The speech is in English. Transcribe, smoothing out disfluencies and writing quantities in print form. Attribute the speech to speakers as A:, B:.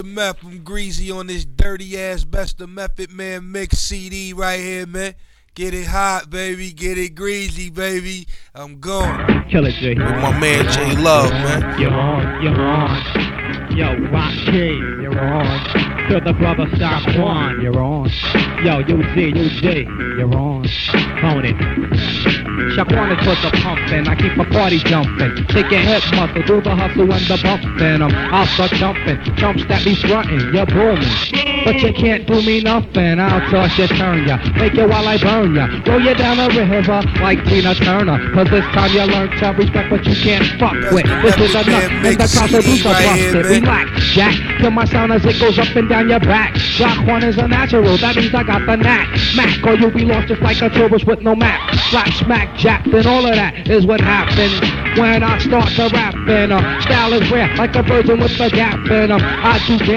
A: Meth, I'm greasy on this dirty ass Best of Method Man mix CD right here, man. Get it hot, baby. Get it greasy, baby. I'm going.
B: Kill it, J.
A: With my man J Love, man.
B: You're on, you're on. Yo, Rock King, you're on. To the brother Shaquan, you're on. Yo, UG, you're on. Own it. Shaquan is just a pumpin', I keep my party jumpin'. Shake your hip muscle, do the hustle and the bumpin'. I'm out start jumpin', chumps that be frontin', you're booming. But you can't do me nothing, I'll toss you, turn ya. Make you while I burn ya. Roll you down a river like Tina Turner. Cause this time you learn to respect what you can't fuck with. This is enough, and the Constitution busted. Relax, Jack, till my sound as it goes up and down your back. Shaquan is a natural, that means I got the knack. Mac, or you'll be lost just like a tourist with no map. Slap, smack, jack, then all of that is what happens when I start to rap. And style is rare, like a virgin with a gap. And I do